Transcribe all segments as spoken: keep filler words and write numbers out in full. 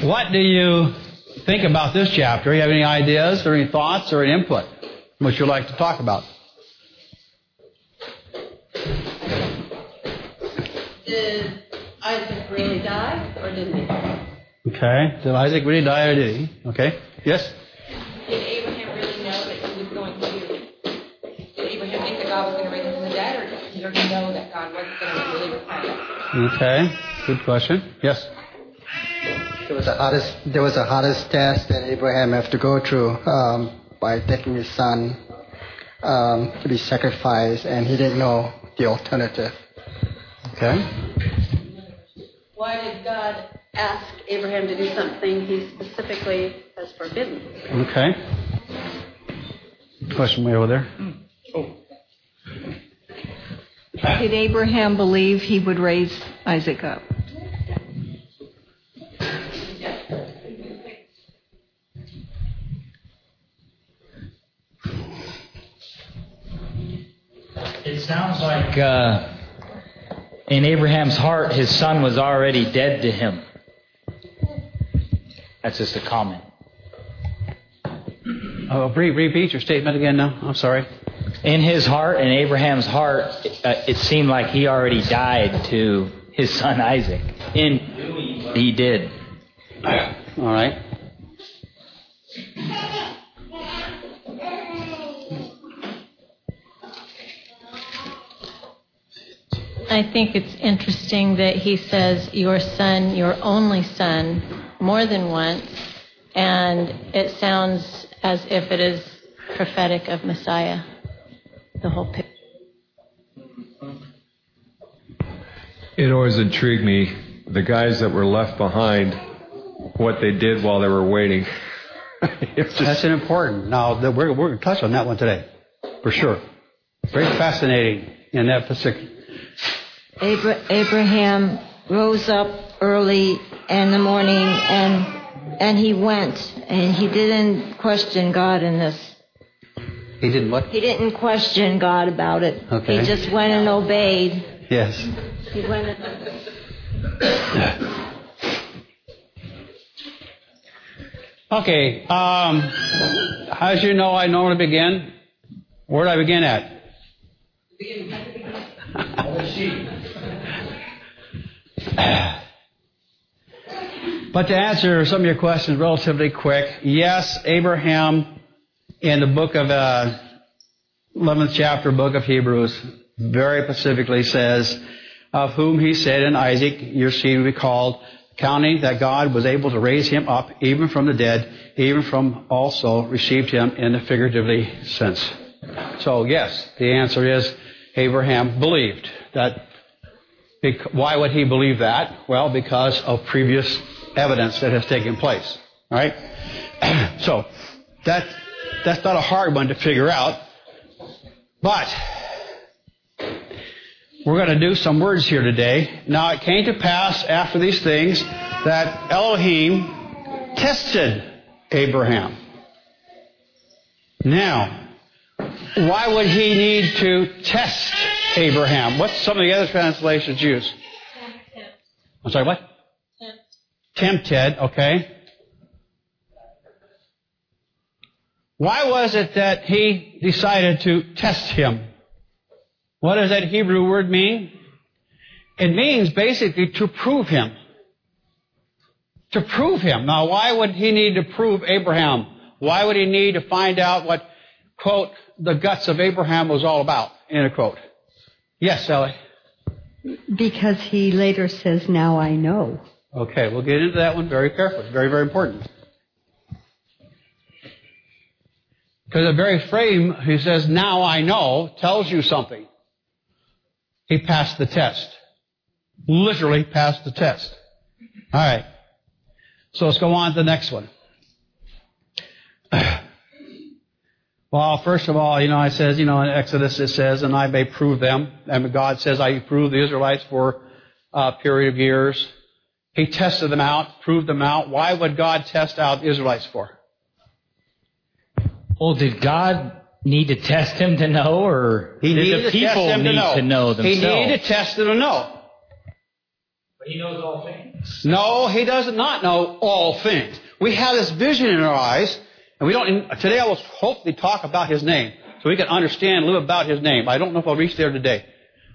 What do you think about this chapter? Do you have any ideas or any thoughts or any input which you'd like to talk about? Did Isaac really die, or didn't he? Okay. Did Isaac really die, or did he? Okay. Yes? Did Abraham really know that he was going to... Did Abraham think that God was going to raise him from the dead, or did he know that God wasn't going to really require that? Okay. Good question. Yes? There was a hardest, there was a hardest test that Abraham had to go through um, by taking his son um, to be sacrificed, and he didn't know the alternative. Okay. Why did God ask Abraham to do something he specifically has forbidden? Okay. Question way over there. Oh. Did Abraham believe he would raise Isaac up? It sounds like uh, in Abraham's heart, his son was already dead to him. That's just a comment. Oh, repeat your statement again now. I'm sorry. In his heart, in Abraham's heart, uh, it seemed like he already died to his son Isaac in doing what he did. All right. I think it's interesting that he says your son, your only son, more than once, and it sounds as if it is prophetic of Messiah, the whole picture. It always intrigued me, the guys that were left behind, what they did while they were waiting. Just... That's an important. Now, we're, we're going to touch on that one today, for sure. Very fascinating in that particular. Abra- Abraham rose up early in the morning and and he went, and he didn't question God in this. He didn't what? He didn't question God about it. Okay. He just went and obeyed. Yes. He went and... Okay. Um, as you know, I normally begin. Where do I begin at? But to answer some of your questions relatively quick, yes, Abraham in the book of uh, eleventh chapter, book of Hebrews, very specifically says, of whom he said in Isaac, your seed will be called, counting that God was able to raise him up even from the dead, even from also received him in the figuratively sense. So yes, the answer is Abraham believed that. Why would he believe that? Well, because of previous evidence that has taken place. All right? So, that, that's not a hard one to figure out. But, we're going to do some words here today. Now, it came to pass after these things that Elohim tested Abraham. Now, why would he need to test Abraham? What's some of the other translations use? I'm sorry, what? Tempt. Tempted, okay. Why was it that he decided to test him? What does that Hebrew word mean? It means basically to prove him. To prove him. Now, why would he need to prove Abraham? Why would he need to find out what, quote, the guts of Abraham was all about, end of quote? Yes, Sally. Because he later says, now I know. Okay, we'll get into that one very carefully. Very, very important. Because the very frame, he says, now I know, tells you something. He passed the test. Literally passed the test. All right. So let's go on to the next one. Well, first of all, you know, it says, you know, in Exodus it says, and I may prove them. And God says, I proved the Israelites for a period of years. He tested them out, proved them out. Why would God test out the Israelites for? Well, did God need to test him to know, or he did the people need to know, to know themselves? He needed to test them to know. But he knows all things. No, he does not know all things. We have this vision in our eyes, and we don't. Today I will hopefully talk about his name, so we can understand a little about his name. I don't know if I'll reach there today.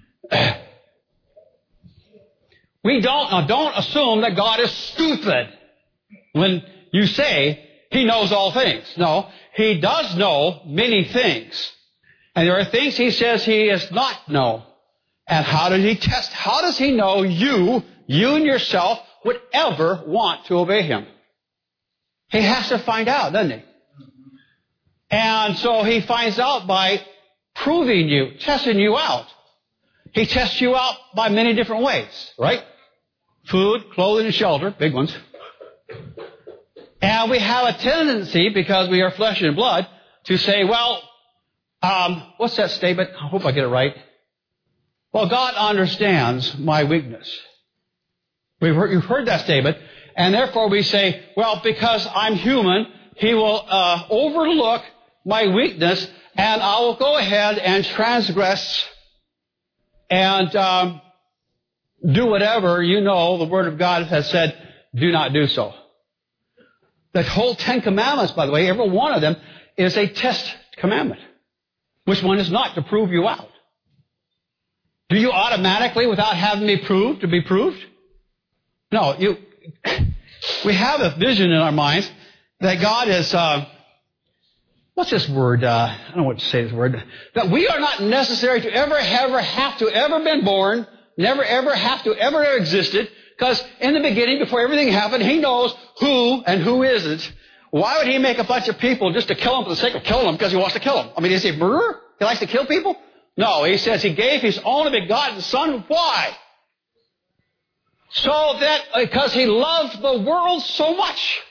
We don't now don't assume that God is stupid when you say he knows all things. No, he does know many things. And there are things he says he does not know. And how does he test? How does he know you, you and yourself, would ever want to obey him? He has to find out, doesn't he? And so he finds out by proving you, testing you out. He tests you out by many different ways, right? Food, clothing, and shelter, big ones. And we have a tendency, because we are flesh and blood, to say, well, um, what's that statement? I hope I get it right. Well, God understands my weakness. We've heard, you've heard that statement. And therefore we say, well, because I'm human, he will uh, overlook my weakness, and I will go ahead and transgress and um, do whatever, you know, the Word of God has said, do not do so. The whole Ten Commandments, by the way, every one of them is a test commandment. Which one is not, to prove you out? Do you automatically, without having me proved, to be proved? No, you. We have a vision in our minds that God is, uh, what's this word? Uh, I don't know what to say this word. That we are not necessary to ever, ever have to ever been born, never, ever have to ever have existed, because in the beginning, before everything happened, he knows who and who isn't. Why would he make a bunch of people just to kill them for the sake of killing them because he wants to kill them? I mean, is he a murderer? He likes to kill people? No, he says he gave his only begotten Son. Why? So that, because he loved the world so much.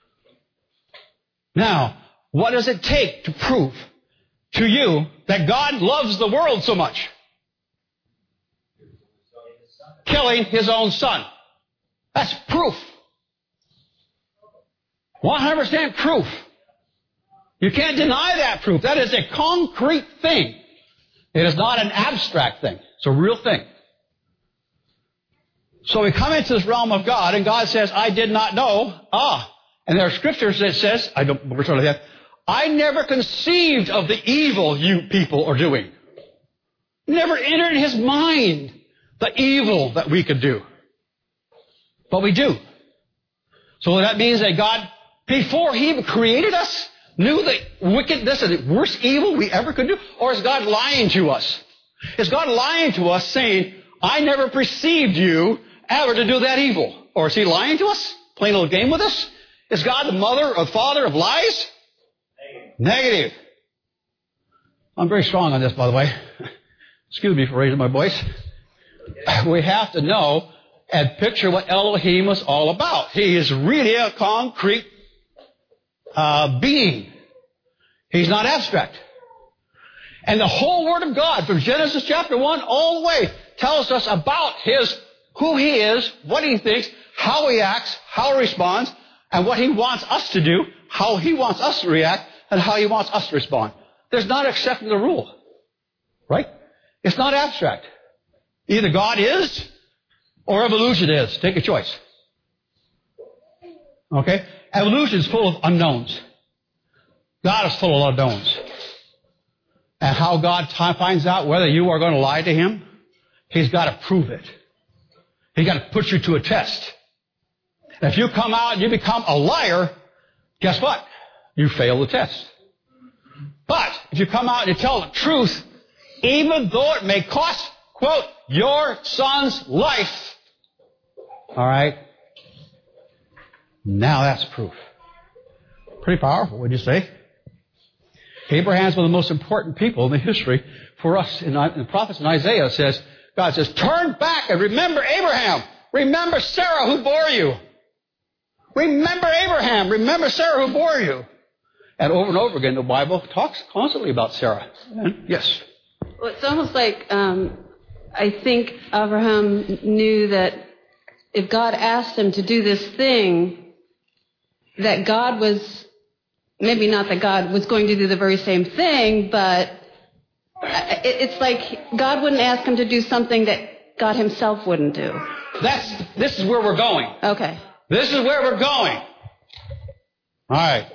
Now, what does it take to prove to you that God loves the world so much? Killing his own Son. That's proof. one hundred percent proof. You can't deny that proof. That is a concrete thing. It is not an abstract thing. It's a real thing. So we come into this realm of God, and God says, I did not know. Ah, and there are scriptures that says, I don't, we're sort of that, I never conceived of the evil you people are doing. Never entered in his mind the evil that we could do. But we do. So that means that God, before he even created us, knew the wickedness and the worst evil we ever could do? Or is God lying to us? Is God lying to us saying, I never perceived you ever to do that evil? Or is he lying to us? Playing a little game with us? Is God the mother or father of lies? Negative. Negative. I'm very strong on this, by the way. Excuse me for raising my voice. We have to know and picture what Elohim was all about. He is really a concrete uh, being. He's not abstract. And the whole Word of God, from Genesis chapter one all the way, tells us about his, who he is, what he thinks, how he acts, how he responds, and what he wants us to do, how he wants us to react, and how he wants us to respond. There's not exception to the rule. Right? It's not abstract. Either God is, or evolution is. Take a choice. Okay? Evolution is full of unknowns. God is full of unknowns. And how God t- finds out whether you are going to lie to him, he's got to prove it. He's got to put you to a test. And if you come out and you become a liar, guess what? You fail the test. But if you come out and you tell the truth, even though it may cost, quote, your son's life, all right, now that's proof. Pretty powerful, would you say? Abraham's one of the most important people in the history for us. In the prophets in Isaiah says, God says, turn back and remember Abraham. Remember Sarah who bore you. Remember Abraham. Remember Sarah who bore you. And over and over again, the Bible talks constantly about Sarah. Yes? Well, it's almost like um, I think Abraham knew that if God asked him to do this thing, that God was, maybe not that God was going to do the very same thing, but it's like God wouldn't ask him to do something that God himself wouldn't do. That's, this is where we're going. Okay. This is where we're going. All right.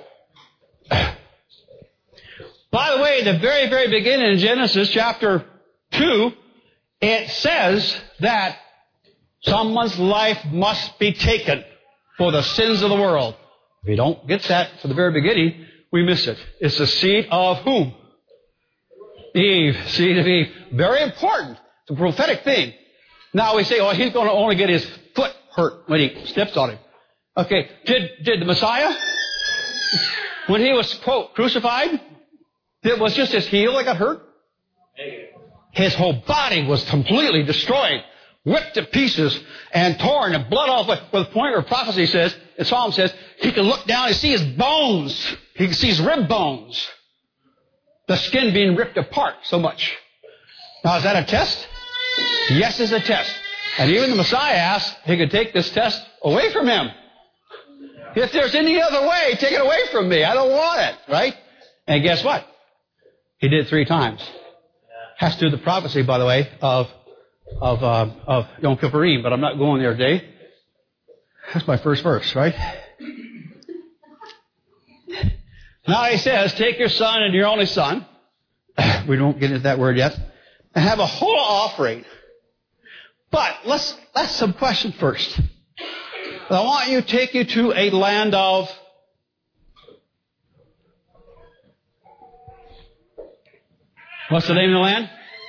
By the way, the very, very beginning in Genesis chapter two, it says that someone's life must be taken for the sins of the world. If you don't get that from the very beginning, we miss it. It's the seed of whom? Eve. Seed of Eve. Very important. It's a prophetic thing. Now we say, oh, he's going to only get his foot hurt when he steps on it. Okay. Did, did the Messiah, when he was, quote, crucified, it was just his heel that got hurt? His whole body was completely destroyed, ripped to pieces, and torn, and blood all the way. Well, the point where prophecy says, the Psalm says, he can look down and see his bones. He can see his rib bones. The skin being ripped apart so much. Now, is that a test? Yes, it's a test. And even the Messiah asked, he could take this test away from him. If there's any other way, take it away from me. I don't want it, right? And guess what? He did it three times. Has to do with the prophecy, by the way, of of uh, of Yom Kippurim, but I'm not going there today. That's my first verse, right? Now he says, take your son and your only son. We don't get into that word yet. And have a whole offering. But let's ask some questions first. I want you to take you to a land of what's the name of the land?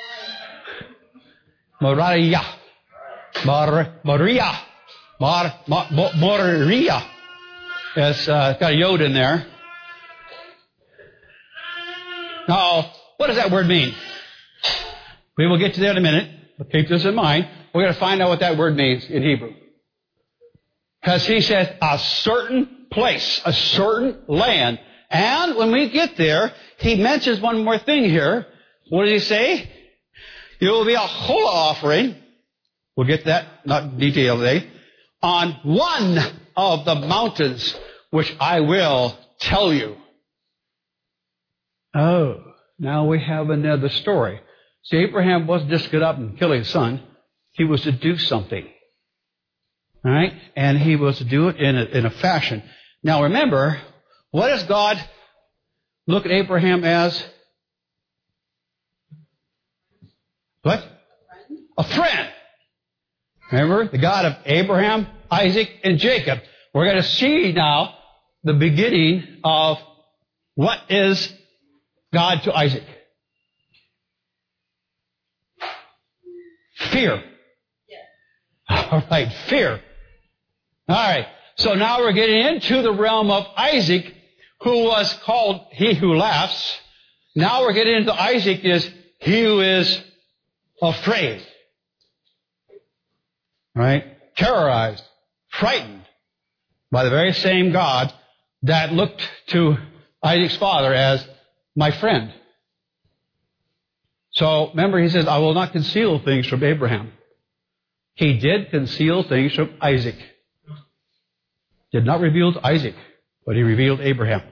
Moriah. Mor, Moriah. Mor, Mor, Moriah. It's uh, got a yod in there. Now, what does that word mean? We will get to that in a minute, but keep this in mind. We're going to find out what that word means in Hebrew. Because he says a certain place, a certain land. And when we get there, he mentions one more thing here. What did he say? It will be a whole offering. We'll get that, not in detail today. On one of the mountains, which I will tell you. Oh, now we have another story. See, Abraham wasn't just to get up and kill his son. He was to do something. All right? And he was to do it in a, in a fashion. Now remember, what does God look at Abraham as? What? A friend. Remember, the God of Abraham, Isaac, and Jacob. We're going to see now the beginning of what is God to Isaac. Fear. All right, fear. All right, so now we're getting into the realm of Isaac, who was called he who laughs. Now we're getting into Isaac is he who is afraid. Right? Terrorized, frightened by the very same God that looked to Isaac's father as my friend. So remember, he says, I will not conceal things from Abraham. He did conceal things from Isaac. Did not reveal to Isaac, but he revealed to Abraham.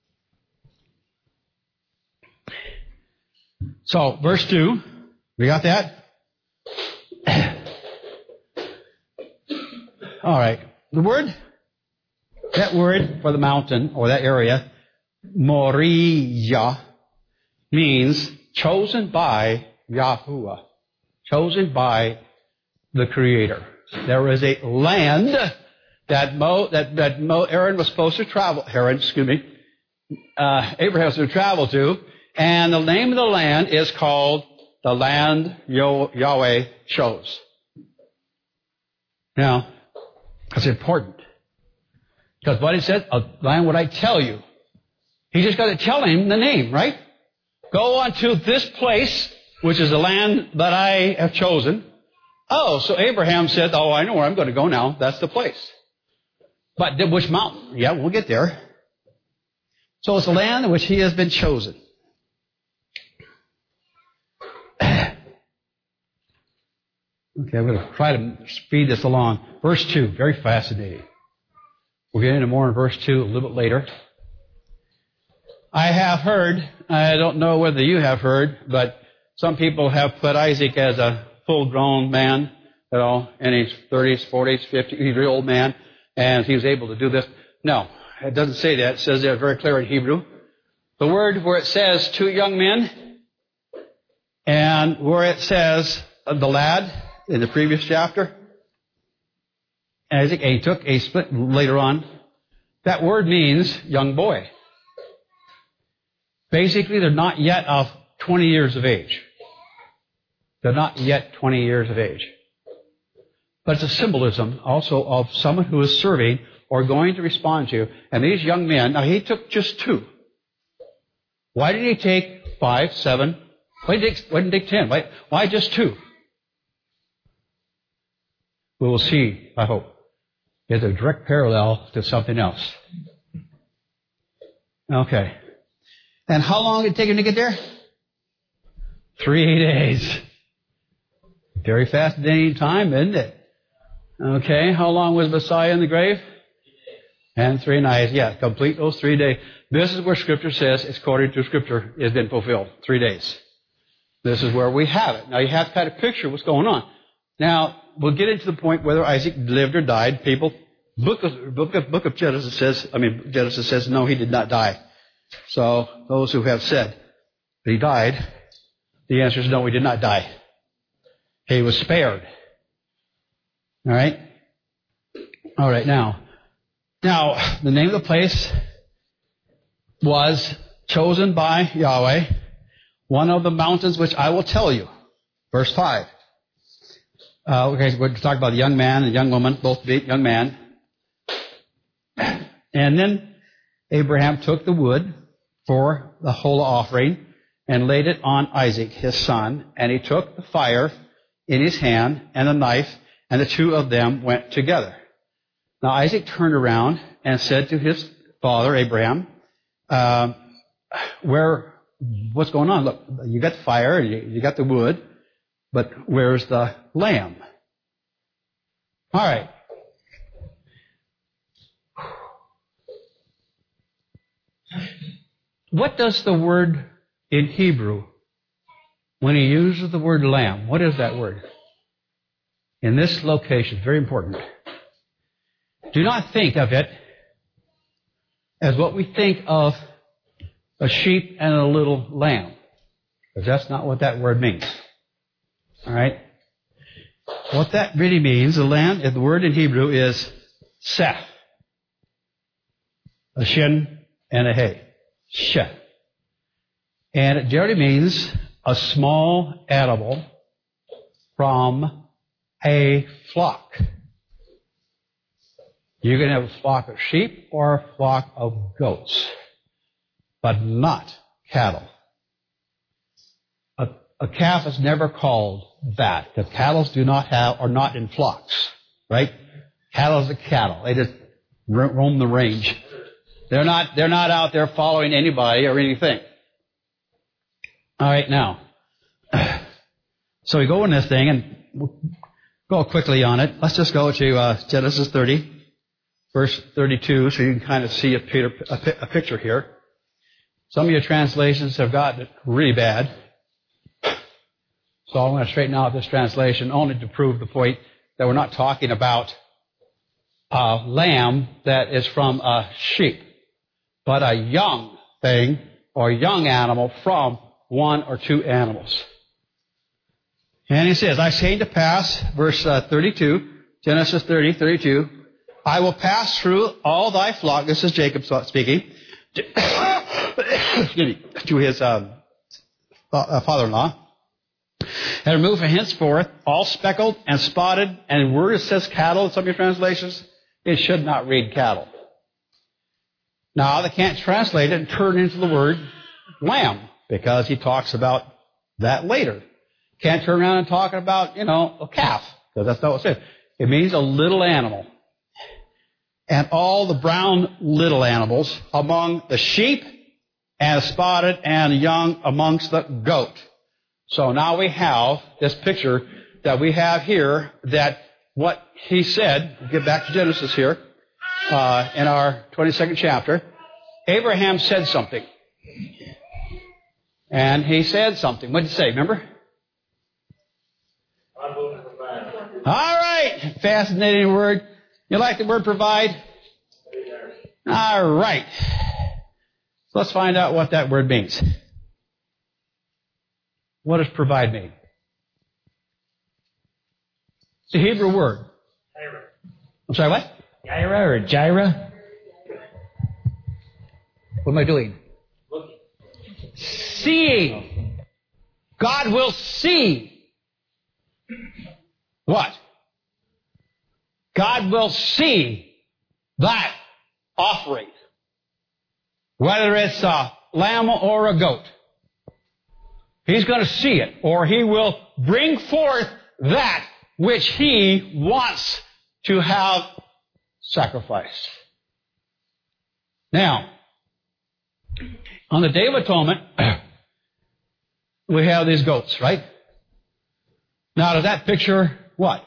So, verse two, we got that? All right. The word, that word for the mountain or that area, Moriah, means chosen by Yahuwah, chosen by the Creator. There is a land that Mo, that, that Mo, Aaron was supposed to travel, Aaron, excuse me, uh, Abraham was to travel to, and the name of the land is called the land Yahweh chose. Now, that's important. Because what he said, a land would I tell you. He just got to tell him the name, right? Go unto this place, which is the land that I have chosen. Oh, so Abraham said, oh, I know where I'm going to go now. That's the place. But which mountain? Yeah, we'll get there. So it's the land in which he has been chosen. Okay, I'm going to try to speed this along. Verse two, very fascinating. We'll get into more in verse two a little bit later. I have heard, I don't know whether you have heard, but some people have put Isaac as a full-grown man, you know, in his thirties, forties, fifties, he's a real old man, and he was able to do this. No, it doesn't say that. It says that very clear in Hebrew. The word where it says two young men, and where it says the lad in the previous chapter, and I think he took a split later on, that word means young boy. Basically, they're not yet of twenty years of age. They're not yet twenty years of age. But it's a symbolism also of someone who is serving or going to respond to. And these young men, now he took just two. Why did he take five, seven? Why did he take, why didn't he take ten? Why, why just two? We will see, I hope. It's a direct parallel to something else. Okay. And how long did it take him to get there? Three days. Very fascinating time, isn't it? Okay. How long was Messiah in the grave? And three nights. Yeah, complete those three days. This is where Scripture says, it's according to Scripture, it's been fulfilled. Three days. This is where we have it. Now you have to kind of picture what's going on. Now, we'll get into the point whether Isaac lived or died. People, book of, book of, book of Genesis says, I mean, Genesis says, no, he did not die. So, those who have said that he died, the answer is no, he did not die. He was spared. All right? All right, now. Now, the name of the place was chosen by Yahweh, one of the mountains which I will tell you. Verse five. Uh, okay, so we're talking about a young man and a young woman, both young man. And then Abraham took the wood for the whole offering and laid it on Isaac, his son. And he took the fire in his hand and the knife, and the two of them went together. Now Isaac turned around and said to his father, Abraham, uh, where, what's going on? Look, you got the fire, you, you got the wood, but where's the lamb? All right. What does the word in Hebrew, when he uses the word lamb, what is that word? In this location, very important. Do not think of it as what we think of a sheep and a little lamb, because that's not what that word means. All right? What that really means, the lamb, the word in Hebrew is seth. A shin and a hey. Sheh. And it generally means a small animal from a flock. You can have a flock of sheep or a flock of goats, but not cattle. A, a calf is never called that. The cattle do not have, are not in flocks, right? Cattle is a cattle. They just roam the range. They're not, they're not out there following anybody or anything. All right, now. So we go in this thing and we'll go quickly on it. Let's just go to uh, Genesis thirty, verse thirty-two, so you can kind of see a, Peter, a, a picture here. Some of your translations have gotten it really bad. So I'm going to straighten out this translation only to prove the point that we're not talking about a lamb that is from a sheep, but a young thing or young animal from one or two animals. And he says, I came to pass, verse uh, thirty-two, Genesis thirty, thirty-two, I will pass through all thy flock, this is Jacob speaking, to his um, father-in-law, and remove from henceforth all speckled and spotted, and where it says cattle in some of your translations, it should not read cattle. Now, they can't translate it and turn it into the word lamb, because he talks about that later. Can't turn around and talk about, you know, a calf, because that's not what it says. It means a little animal. And all the brown little animals among the sheep and spotted and young amongst the goat. So now we have this picture that we have here that what he said, we'll get back to Genesis here, uh, in our twenty-second chapter, Abraham said something. And he said something. What did he say, remember? All right. Fascinating word. You like the word provide? All right. So let's find out what that word means. What does provide mean? It's a Hebrew word. Jireh. I'm sorry, what? Jireh or Jireh? What am I doing? Looking. Seeing. God will see. What? God will see that offering. Whether it's a lamb or a goat. He's going to see it. Or He will bring forth that which He wants to have sacrificed. Now, on the Day of Atonement, we have these goats, right? Now, does that picture what?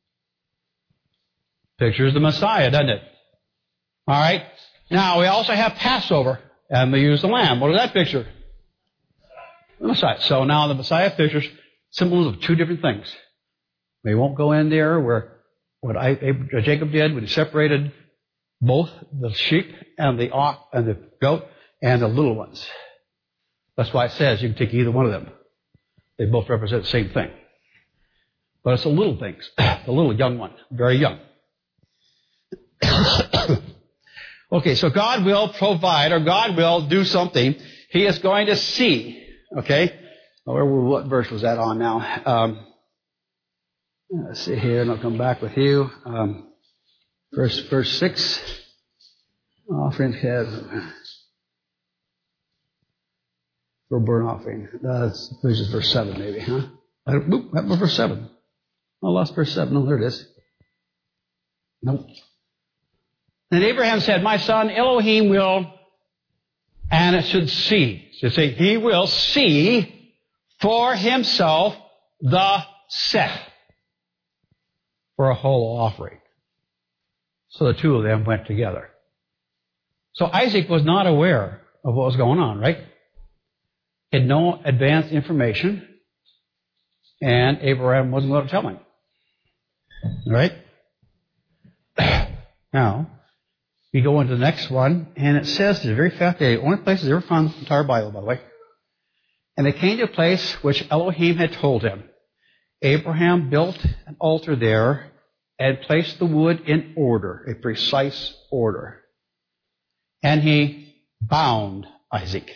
Pictures the Messiah, doesn't it? All right. Now, we also have Passover, and we use the lamb. What does that picture? The Messiah. So now the Messiah pictures symbols of two different things. We won't go in there where what I, Jacob did when he separated both the sheep and the ox and the goat and the little ones. That's why it says you can take either one of them. They both represent the same thing. But it's the little things, the little young one, very young. Okay, so God will provide, or God will do something. He is going to see. Okay? Where, what verse was that on now? Um, let's see here, and I'll come back with you. Um, verse, verse six. Offering head for burnt offering. That's this is verse seven, maybe, huh? I, oop, that was verse seven. I lost verse seven. No, there it is. Nope. And Abraham said, "My son, Elohim will," and it should see. So say, He will see for Himself the set for a whole offering. So the two of them went together. So Isaac was not aware of what was going on, right? He had no advanced information, and Abraham wasn't going to tell him. Right? Now, we go into the next one, and it says the very fact that the only place it's ever found in the entire Bible, by the way. And they came to a place which Elohim had told him. Abraham built an altar there and placed the wood in order, a precise order. And he bound Isaac.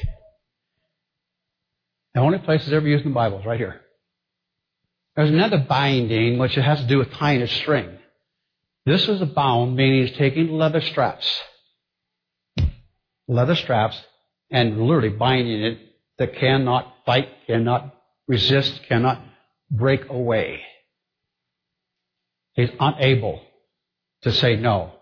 The only place it's ever used in the Bible is right here. There's another binding, which has to do with tying a string. This is a bound, meaning he's taking leather straps. Leather straps, and literally binding it that cannot fight, cannot resist, cannot break away. He's unable to say no.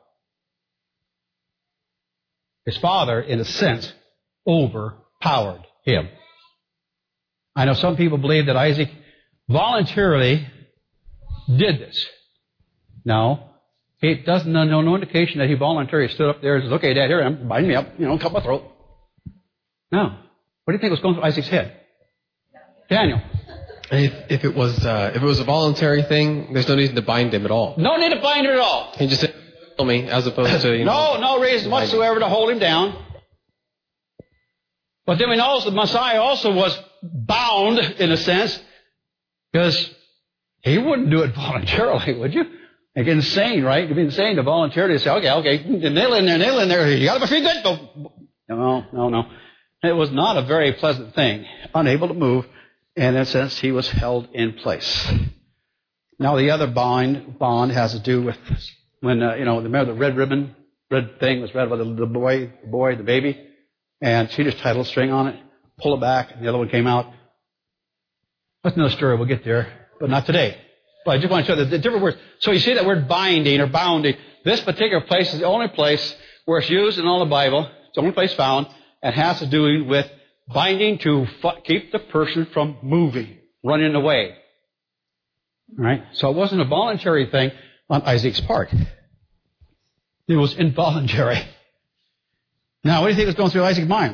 His father, in a sense, overpowered him. I know some people believe that Isaac voluntarily did this. No. He doesn't know no indication that he voluntarily stood up there and says, "Okay, Dad, here I am. Bind me up. You know, cut my throat." No. What do you think was going through Isaac's head? Daniel. If, if it was uh, if it was a voluntary thing, there's no reason to bind him at all. No need to bind him at all. He just said, "Kill me," as opposed to you know. No, no reason whatsoever to hold him down. But then we know the Messiah also was bound in a sense, because he wouldn't do it voluntarily, would you? Like insane, right? You'd be insane to voluntarily say, "Okay, okay, nail in there, nail in there. You got to be free good." No, no, no. It was not a very pleasant thing. Unable to move. And in a sense, he was held in place. Now, the other bond, bond has to do with when, uh, you know, remember the red ribbon, red thing was red by the, the boy, the boy, the baby, and she just tied a little string on it, pull it back, and the other one came out. That's another story. We'll get there, but not today. But I just want to show the, the different words. So you see that word binding or bounding. This particular place is the only place where it's used in all the Bible. It's the only place found, and has to do with binding to f- keep the person from moving, running away. All right? So it wasn't a voluntary thing on Isaac's part. It was involuntary. Now, what do you think was going through Isaac's mind?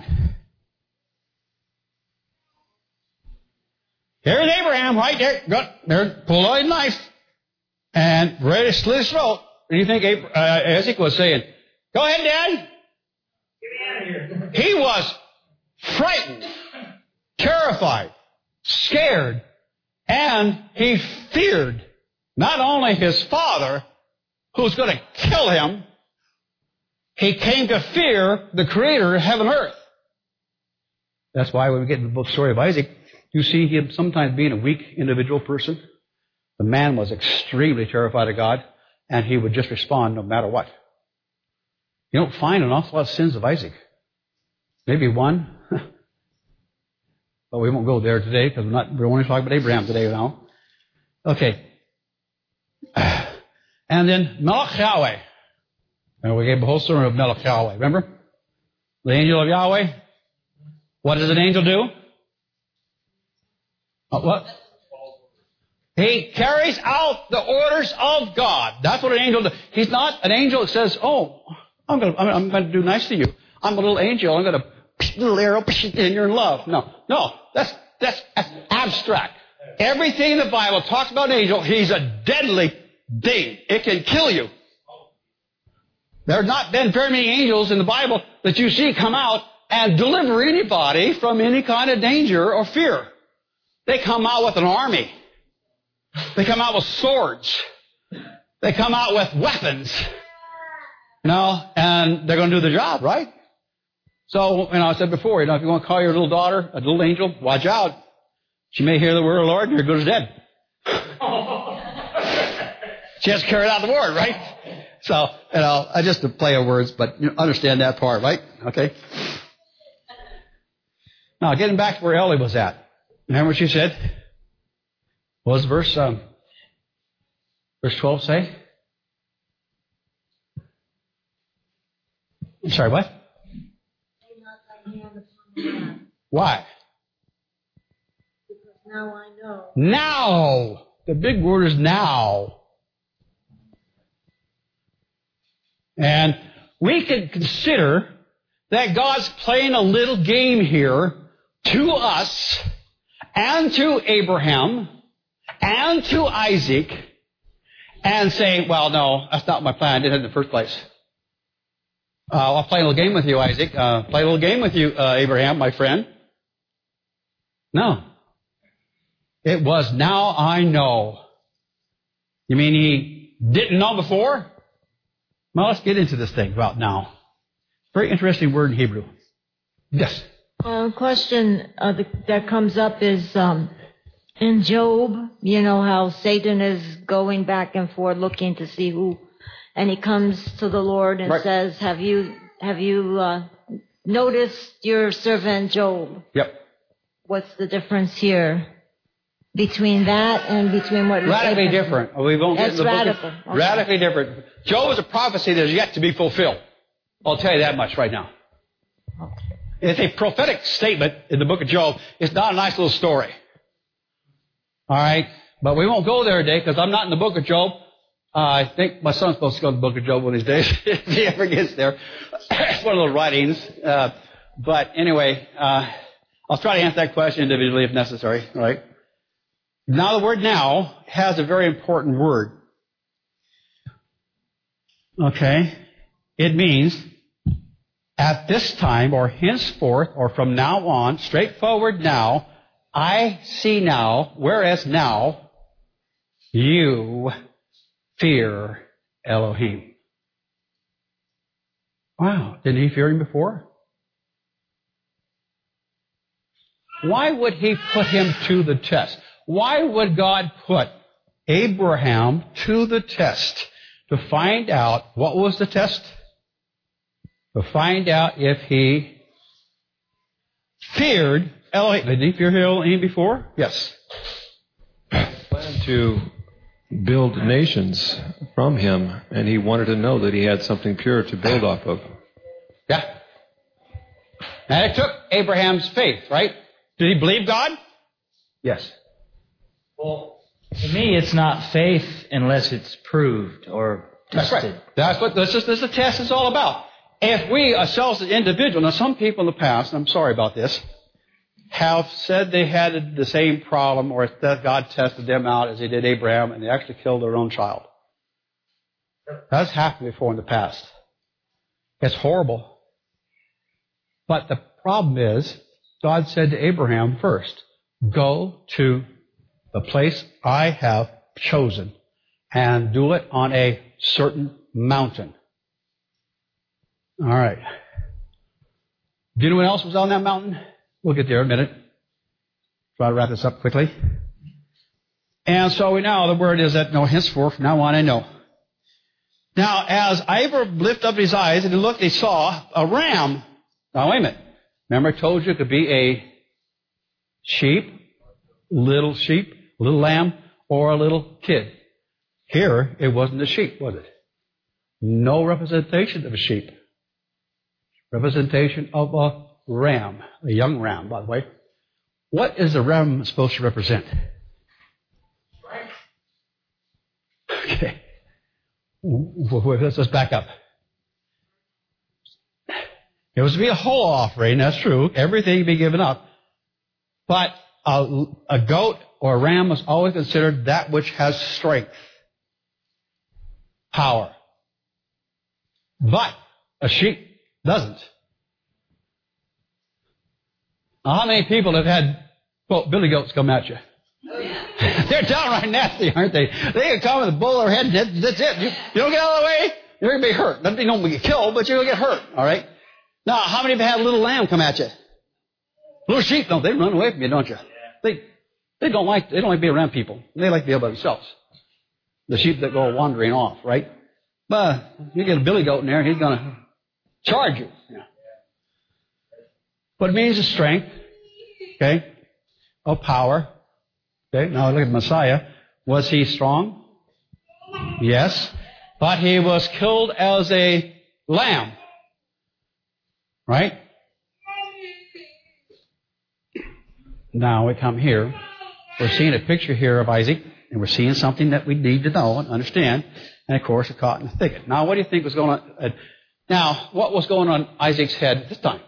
Here's Abraham, right there. Got there, pull out a knife. and ready to slit his throat. And you think Abraham, uh, Isaac was saying, "Go ahead, Dad. Get me out of here." He was frightened, terrified, scared, and he feared not only his father, who's going to kill him, he came to fear the Creator of heaven and earth. That's why when we get into the story of Isaac, you see him sometimes being a weak individual person. The man was extremely terrified of God, and he would just respond no matter what. You don't find an awful lot of sins of Isaac. Maybe one. But we won't go there today because we're not, we're only talking about Abraham today now. Okay. And then Melech Yahweh. And we gave a whole sermon of Melech Yahweh. Remember? The angel of Yahweh. What does an angel do? Uh, what? He carries out the orders of God. That's what an angel does. He's not an angel that says, "Oh, I'm going to, I'm going to do nice to you. I'm a little angel. I'm going to little arrow, and you're in love." No, no, that's, that's that's abstract. Everything in the Bible talks about an angel. He's a deadly thing. It can kill you. There have not been very many angels in the Bible that you see come out and deliver anybody from any kind of danger or fear. They come out with an army. They come out with swords. They come out with weapons. You know, and they're going to do the job, right? So, you know, I said before, you know, if you want to call your little daughter a little angel, watch out. She may hear the word of the Lord and you're good as dead. She has to carry out the word, right? So, you know, I just a play of words, but you understand that part, right? Okay. Now, getting back to where Ellie was at. Remember what she said? What does verse, um, verse twelve say? I'm sorry, what? Why? Because now I know. Now! The big word is now. And we can consider that God's playing a little game here to us and to Abraham and to Isaac and say, well, no, that's not my plan. I did it in the first place. Uh, I'll play a little game with you, Isaac. Uh, play a little game with you, uh, Abraham, my friend. No. It was now I know. You mean he didn't know before? Well, let's get into this thing about now. Very interesting word in Hebrew. Yes. A question uh, that comes up is um, in Job, you know how Satan is going back and forth looking to see who, and he comes to the Lord and right. says, have you have you uh, noticed your servant Job? Yep. What's the difference here between that and between what... Radically different. We won't get into the radical. book of, okay. Radically different. Job is a prophecy that is yet to be fulfilled. I'll tell you that much right now. Okay. It's a prophetic statement in the book of Job. It's not a nice little story. All right? But we won't go there today because I'm not in the book of Job. Uh, I think my son's supposed to go to the book of Job one of these days if he ever gets there. It's one of those writings. Uh, but anyway, uh, I'll try to answer that question individually if necessary. All right? Now the word now has a very important word. Okay? It means at this time or henceforth or from now on, straightforward now, I see now, whereas now, you fear Elohim. Wow, didn't he fear him before? Why would he put him to the test? Why would God put Abraham to the test to find out, what was the test? To find out if he feared Elohim. Did he fear Elohim before? Yes. He planned to build nations from him, and he wanted to know that he had something pure to build off of. Yeah. And it took Abraham's faith, right? Did he believe God? Yes. Well, to me, it's not faith unless it's proved or tested. That's right. That's what this is, this is the test is all about. If we ourselves as individuals, now some people in the past, and I'm sorry about this, have said they had the same problem, or that God tested them out as He did Abraham, and they actually killed their own child. That's happened before in the past. It's horrible. But the problem is, God said to Abraham first, go to the place I have chosen and do it on a certain mountain. All right. Do you know what else was on that mountain? We'll get there in a minute. Try to wrap this up quickly. And so we know the word is that no, henceforth, from now on, I know. Now, as Abraham lifted up his eyes and he looked, he saw a ram. Now, wait a minute. Remember I told you it could be a sheep, little sheep, little lamb, or a little kid. Here, it wasn't a sheep, was it? No representation of a sheep. Representation of a ram, a young ram, by the way. What is the ram supposed to represent? Okay. Let's just back up. It was to be a whole offering, that's true. Everything be given up. But a, a goat or a ram was always considered that which has strength, power. But a sheep doesn't. Now, how many people have had, quote, billy goats come at you? Oh, yeah. They're downright nasty, aren't they? They can come with a bull or head, and that's it. You, you don't get out of the way, you're going to be hurt. You don't get killed, but you're going to get hurt, all right? Now, how many have had a little lamb come at you? Little sheep, don't they run away from you, don't you? They they don't like they don't like being around people. They like to be all by themselves. The sheep that go wandering off, right? But you get a billy goat in there, he's going to charge you. Yeah. But it means is strength, okay, of power. Okay, now look at Messiah. Was he strong? Yes. But he was killed as a lamb. Right? Now we come here. We're seeing a picture here of Isaac, and we're seeing something that we need to know and understand. And, of course, a caught in the thicket. Now, what do you think was going on? Uh, now, what was going on Isaac's head at this time?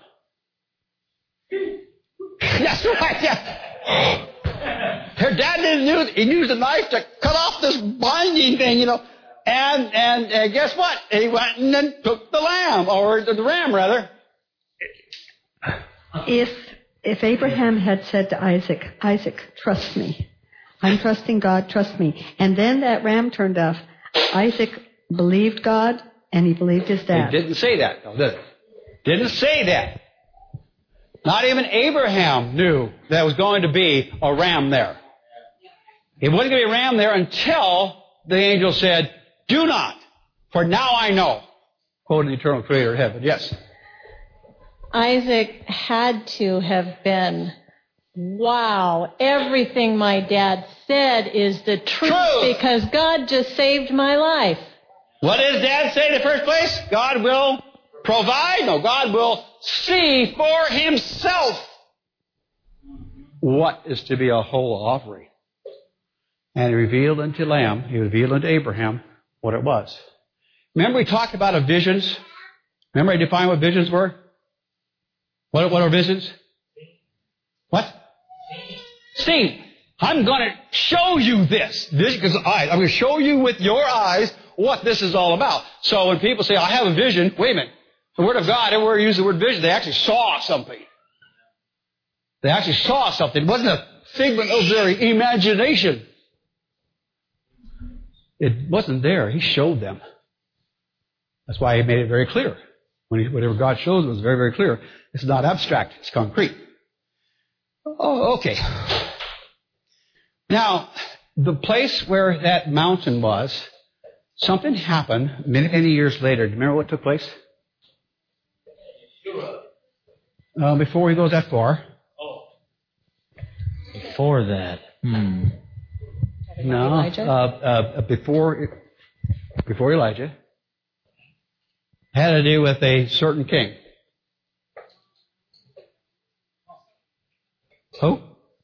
That's right, yeah. Her dad didn't use, he used a knife to cut off this binding thing, you know. And, and uh, guess what? He went and then took the lamb, or the ram, rather. If if Abraham had said to Isaac, Isaac, trust me. I'm trusting God, trust me. And then that ram turned up. Isaac believed God, and he believed his dad. He didn't say that, though, did it? Didn't say that. Not even Abraham knew there was going to be a ram there. It wasn't going to be a ram there until the angel said, do not, for now I know. Quoting the eternal creator of heaven. Yes. Isaac had to have been, wow, everything my dad said is the truth, truth because God just saved my life. What did Dad say in the first place? God will provide? No, God will see for himself what is to be a whole offering. And he revealed unto Lamb, he revealed unto Abraham what it was. Remember we talked about a visions? Remember I defined what visions were? What, what are visions? What? See, I'm going to show you this. This because I'm going to show you with your eyes what this is all about. So when people say, I have a vision, wait a minute. The Word of God, everywhere you use the word vision, they actually saw something. They actually saw something. It wasn't a figment of their imagination. It wasn't there. He showed them. That's why he made it very clear. When he, whatever God shows was very, very clear. It's not abstract. It's concrete. Oh, okay. Now, the place where that mountain was, something happened many, many years later. Do you remember what took place? Uh, before he goes that far. Before that. Hmm. No. Uh, uh, before, before Elijah. Had to do with a certain king. Who?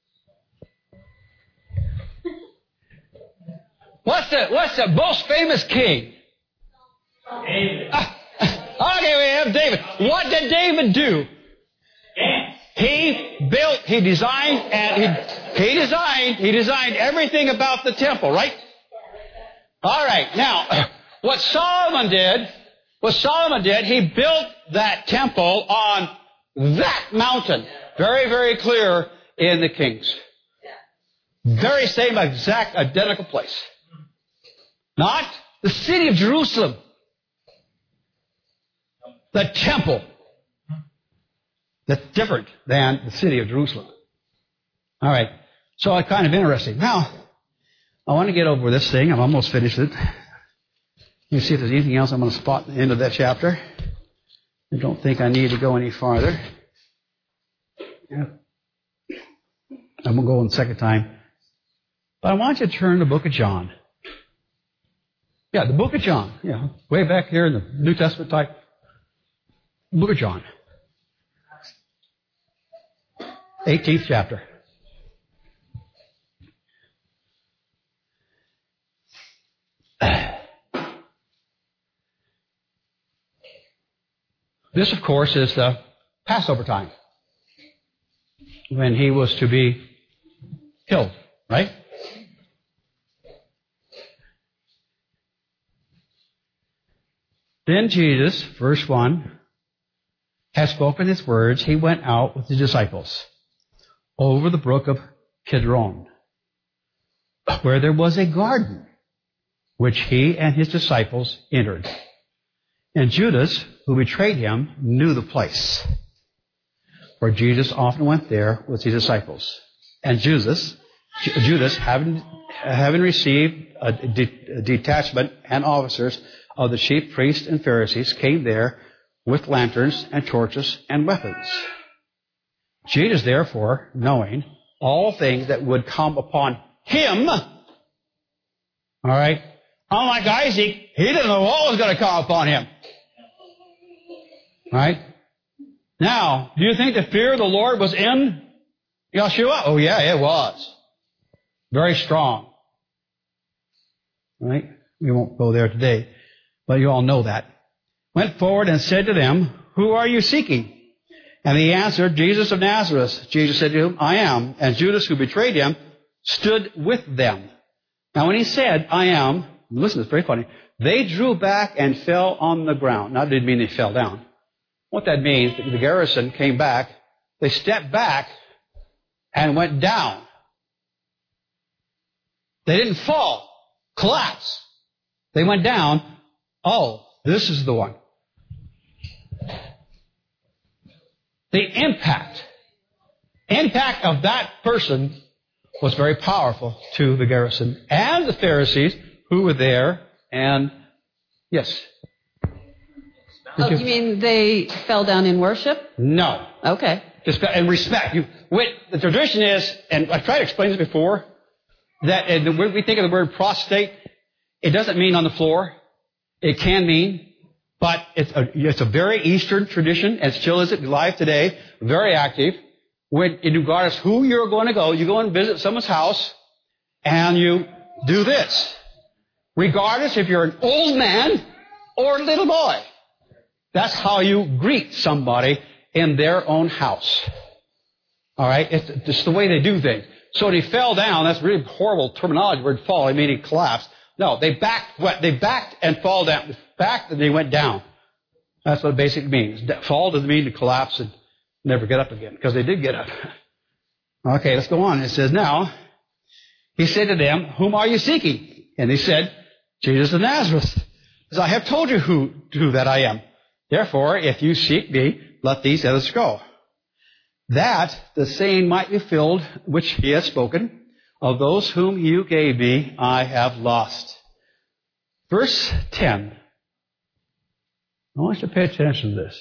What's the What's the most famous king? David. Ah, okay, we have David. What did David do? Dance. He built, he designed, and he, he designed, he designed everything about the temple, right? All right. Now, what Solomon did, what Solomon did, he built that temple on that mountain. Very, very clear in the Kings. Very same exact identical place. Not the city of Jerusalem. The temple. That's different than the city of Jerusalem. All right. So it's kind of interesting. Now, I want to get over this thing. I'm almost finished it. You see if there's anything else I'm going to spot at the end of that chapter. I don't think I need to go any farther. Yeah. I'm going to go on the second time. But I want you to turn to the book of John. Yeah, the book of John. Yeah, way back here in the New Testament type. Book of John. eighteenth chapter. This, of course, is the Passover time, when he was to be killed, right? Then Jesus, verse one, has spoken his words. He went out with the disciples over the brook of Kidron, where there was a garden, which he and his disciples entered. And Judas, who betrayed him, knew the place, for Jesus often went there with his disciples. And Judas, Judas, having, having received a, de- a detachment and officers of the chief priests and Pharisees, came there with lanterns and torches and weapons. Judas, therefore, knowing all things that would come upon him, all right, unlike Isaac, he didn't know what was going to come upon him. All right? Now, do you think the fear of the Lord was in Yeshua? Oh, yeah, it was. Very strong. All right? We won't go there today, but you all know that. Went forward and said to them, "Who are you seeking?" And he answered, "Jesus of Nazareth." Jesus said to him, "I am." And Judas, who betrayed him, stood with them. Now, when he said, "I am," listen, it's very funny, they drew back and fell on the ground. Now, that didn't mean they fell down. What that means, the garrison came back, they stepped back and went down. They didn't fall, collapse. They went down. Oh, this is the one. The impact, impact of that person was very powerful to the garrison and the Pharisees who were there. And yes. Oh, you, you mean they fell down in worship? No. Okay. Just in respect. You, wait, the tradition is, and I've tried to explain this before, that the, we think of the word prostrate. It doesn't mean on the floor. It can mean, but it's a, it's a very Eastern tradition, and still is alive today, very active. When, regardless who you're going to go, you go and visit someone's house, and you do this. Regardless if you're an old man or a little boy. That's how you greet somebody in their own house. All right? It's just the way they do things. So when he fell down, that's really horrible terminology, word fall, I mean he collapsed. No, they backed, what? They backed and fall down. Backed and they went down. That's what it basically means. Fall doesn't mean to collapse and never get up again, because they did get up. Okay, let's go on. It says, now, he said to them, "Whom are you seeking?" And they said, "Jesus of Nazareth. As I have told you who, who that I am. Therefore, if you seek me, let these others go." That the saying might be filled, which he has spoken, "Of those whom you gave me, I have lost." Verse ten. I want you to pay attention to this.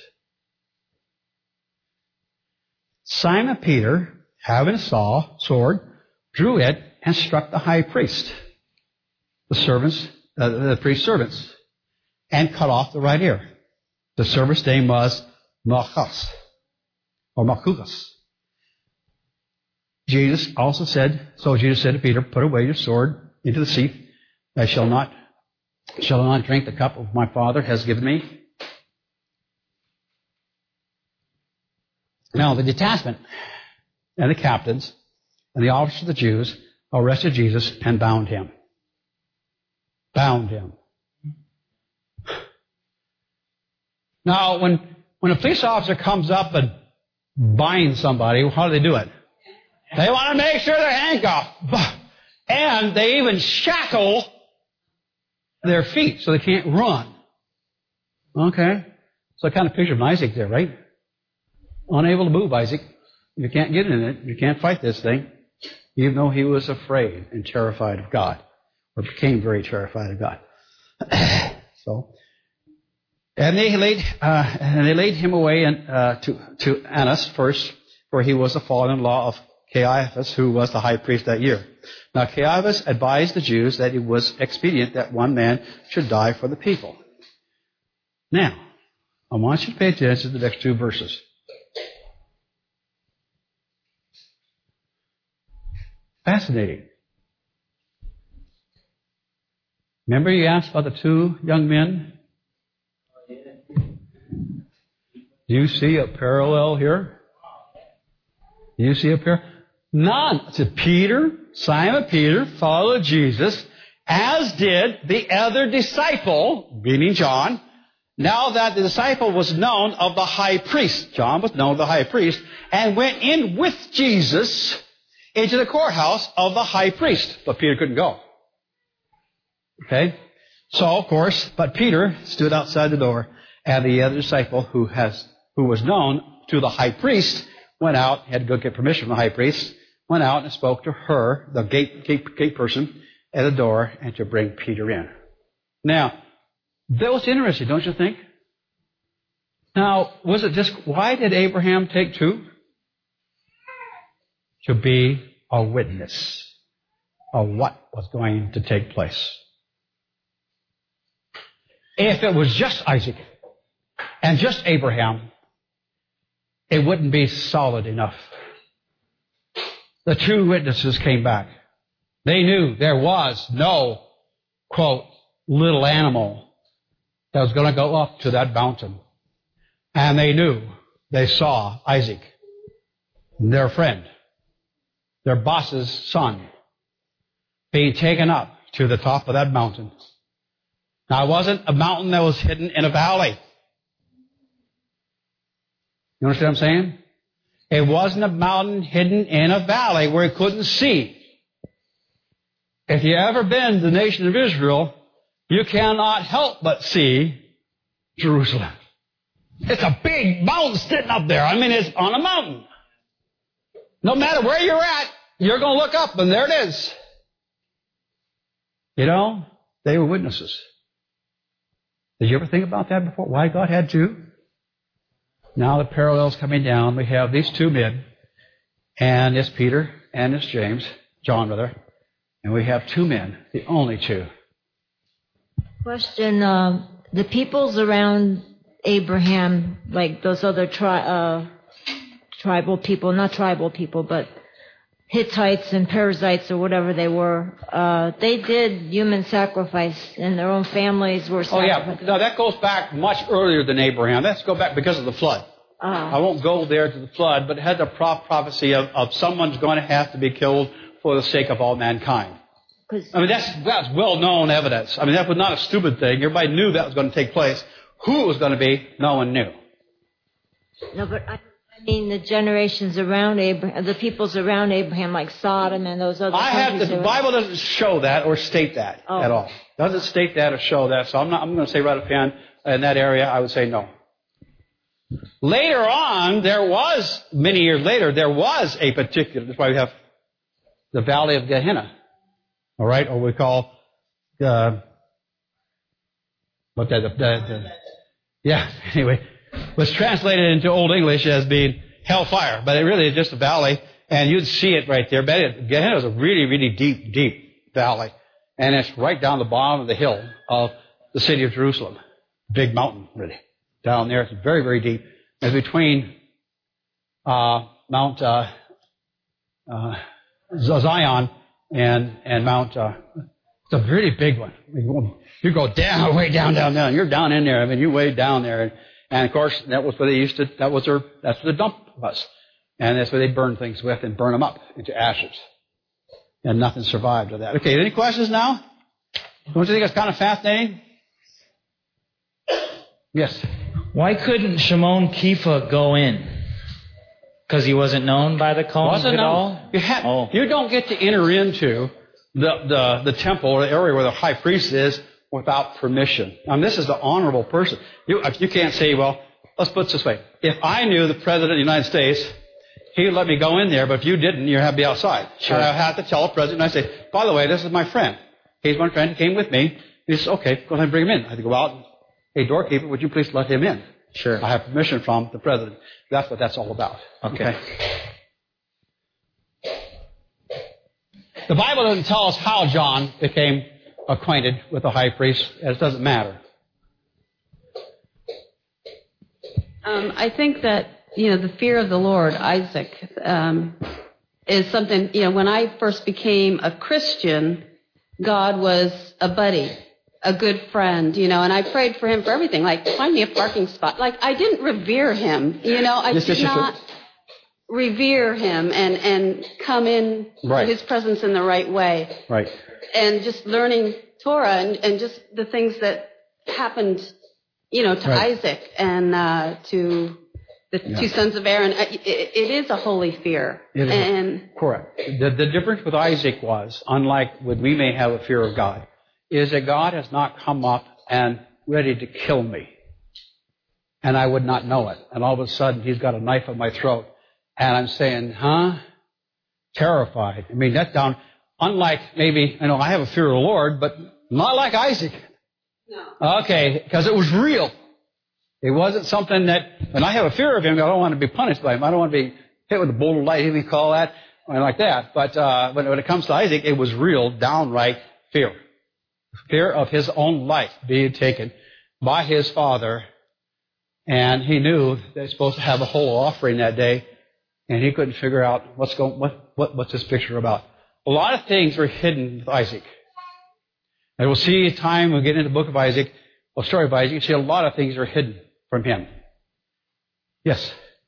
Simon Peter, having a saw, sword, drew it and struck the high priest, the servants, uh, the priest's servants, and cut off the right ear. The servant's name was Malchus, or Malchus. Jesus also said, so Jesus said to Peter, "Put away your sword into the sheath. I shall not, shall I not drink the cup of my Father has given me?" Now, the detachment and the captains and the officers of the Jews arrested Jesus and bound him. Bound him. Now, when, when a police officer comes up and binds somebody, how do they do it? They want to make sure they're handcuffed. And they even shackle their feet so they can't run. Okay? So I kind of picture Isaac there, right? Unable to move, Isaac. You can't get in it. You can't fight this thing. Even though he was afraid and terrified of God. Or became very terrified of God. so, and they laid, uh, and they laid him away in, uh, to, to Annas first, for he was the father-in-law of Caiaphas, who was the high priest that year. Now Caiaphas advised the Jews that it was expedient that one man should die for the people. Now, I want you to pay attention to the next two verses. Fascinating. Remember you asked about the two young men? Do you see a parallel here? Do you see a parallel? None. To Peter, Simon Peter, followed Jesus, as did the other disciple, meaning John. Now that the disciple was known of the high priest, John was known of the high priest, and went in with Jesus into the courthouse of the high priest. But Peter couldn't go. Okay? So, of course, but Peter stood outside the door, and the other disciple who has who was known to the high priest went out, had to go get permission from the high priest, went out and spoke to her, the gate, gate, gate person at the door, and to bring Peter in. Now, that was interesting, don't you think? Now, was it just, why did Abraham take two? To be a witness of what was going to take place. If it was just Isaac and just Abraham, it wouldn't be solid enough. The two witnesses came back. They knew there was no, quote, little animal that was going to go up to that mountain. And they knew, they saw Isaac, their friend, their boss's son, being taken up to the top of that mountain. Now, it wasn't a mountain that was hidden in a valley. You understand what I'm saying? It wasn't a mountain hidden in a valley where it couldn't see. If you've ever been to the nation of Israel, you cannot help but see Jerusalem. It's a big mountain sitting up there. I mean, it's on a mountain. No matter where you're at, you're going to look up, and there it is. You know, they were witnesses. Did you ever think about that before? Why God had two? Now the parallels coming down. We have these two men, and it's Peter and it's James, John rather, and we have two men, the only two. Question, uh, the peoples around Abraham, like those other tri- uh, tribal people, not tribal people, but Hittites and Perizzites or whatever they were, uh, they did human sacrifice, and their own families were sacrificed. Oh, yeah. No, that goes back much earlier than Abraham. Let's go back because of the flood. Uh, I won't go there to the flood, but it had the prophecy of, of someone's going to have to be killed for the sake of all mankind. I mean, that's, that's well-known evidence. I mean, that was not a stupid thing. Everybody knew that was going to take place. Who it was going to be, no one knew. No, but I I mean the generations around Abraham, the peoples around Abraham, like Sodom and those other I have countries. the Bible doesn't show that or state that oh. at all. Doesn't state that or show that. So I'm not. I'm going to say right offhand in that area. I would say no. Later on, there was many years later there was a particular. That's why we have the Valley of Gehenna, all right, or we call uh, what that the, the, the yeah. Anyway. Was translated into Old English as being hellfire, but it really is just a valley, and you'd see it right there. But it, Gehenna is a really, really deep, deep valley, and it's right down the bottom of the hill of the city of Jerusalem. Big mountain, really, down there. It's very, very deep. It's between uh, Mount uh, uh, Zion and and Mount. Uh, it's a really big one. You go down, way down, down, down. You're down in there. I mean, you're way down there. And, And of course, that was where they used to, that was their, that's where the dump was. And that's where they burn things with and burn them up into ashes. And nothing survived of that. Okay, any questions now? Don't you think it's kind of fascinating? Yes. Why couldn't Shimon Kefa go in? Because he wasn't known by the Kohen at all? You, had, oh. you don't get to enter into the, the, the temple or the area where the high priest is without permission. Now, this is the honorable person. You, you can't say, well, let's put it this way. If I knew the President of the United States, he would let me go in there, but if you didn't, you'd have to be outside. Sure. I have to tell the President, and I say, by the way, this is my friend. He's my friend. He came with me. He says, okay, go ahead and bring him in. I have to go out and, hey, doorkeeper, would you please let him in? Sure. I have permission from the President. That's what that's all about. Okay. okay. The Bible doesn't tell us how John became acquainted with the high priest. It doesn't matter. Um, I think that, you know, the fear of the Lord, Isaac, um, is something, you know, when I first became a Christian, God was a buddy, a good friend, you know, and I prayed for him for everything, like find me a parking spot. Like I didn't revere him, you know, I yes, did yes, not yes. revere him and, and come in right. to his presence in the right way. Right. And just learning Torah and, and just the things that happened, you know, to right. Isaac and uh, to the yeah. two sons of Aaron. It, it is a holy fear. It is and correct. The, the difference with Isaac was, unlike what we may have a fear of God, is that God has not come up and ready to kill me. And I would not know it. And all of a sudden, he's got a knife at my throat. And I'm saying, huh? Terrified. I mean, that's down. Unlike maybe, you know, I have a fear of the Lord, but not like Isaac. No. Okay, because it was real. It wasn't something that, when I have a fear of him, I don't want to be punished by him. I don't want to be hit with a bolt of light, we call that, or like that. But uh, when, when it comes to Isaac, it was real, downright fear. Fear of his own life being taken by his father. And he knew they're supposed to have a whole offering that day. And he couldn't figure out what's going, what, what, what's this picture about. A lot of things were hidden with Isaac. And we'll see a time when we get into the book of Isaac, or story of Isaac, you see a lot of things are hidden from him. Yes?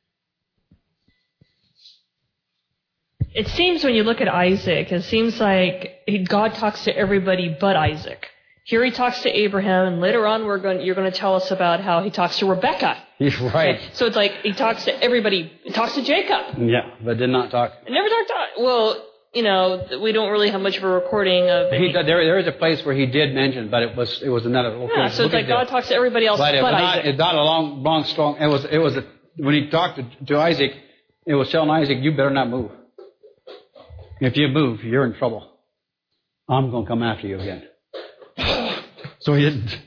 It seems when you look at Isaac, it seems like he, God talks to everybody but Isaac. Here he talks to Abraham, and later on we're going, you're going to tell us about how he talks to Rebekah. He's right. Okay? So it's like he talks to everybody. He talks to Jacob. Yeah, but did not talk. Never talked to... Well... You know, we don't really have much of a recording of. He, there, there is a place where he did mention, but it was it was another. Okay, yeah, so it's like God talks to everybody else but, but it was Isaac. Not, it's not a long, long, strong. It was it was a, when he talked to, to Isaac, it was telling Isaac, "You better not move. If you move, you're in trouble. I'm going to come after you again." So he didn't.